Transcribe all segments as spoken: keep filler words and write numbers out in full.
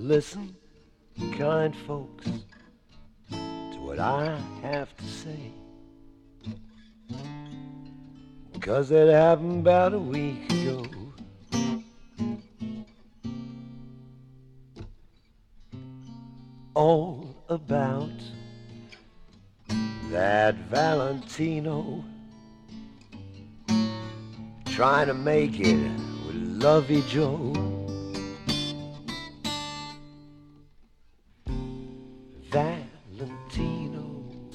Listen, kind folks, to what I have to say, 'cause it happened about a week ago. All about that Valentino trying to make it with Lovey Joe. Valentino,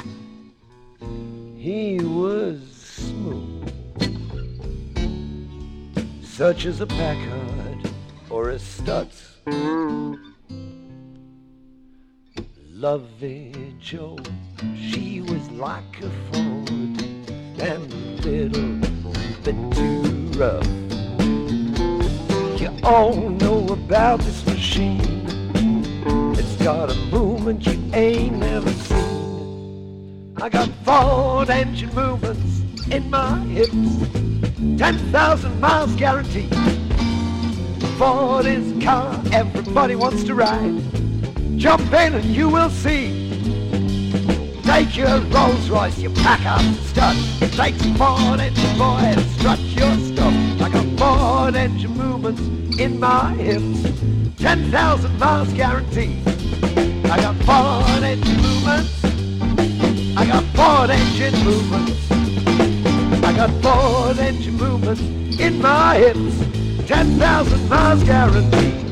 he was smooth, such as a Packard or a Stutz. Lovey Joe, she was like a Ford and a little bit too rough. You all know about this machine. It's got a movement you ain't never seen. I got Ford engine movements in my hips, ten thousand miles guaranteed. Ford is a car everybody wants to ride. Jump in and you will see. Take your Rolls Royce, you pack up the stud. It takes a Ford engine boy to strut your stuff. I got Ford engine movements in my hips, ten thousand miles guaranteed. I got Ford engine movements. I got Ford engine movements. I got Ford engine movements in my hips, ten thousand miles guaranteed.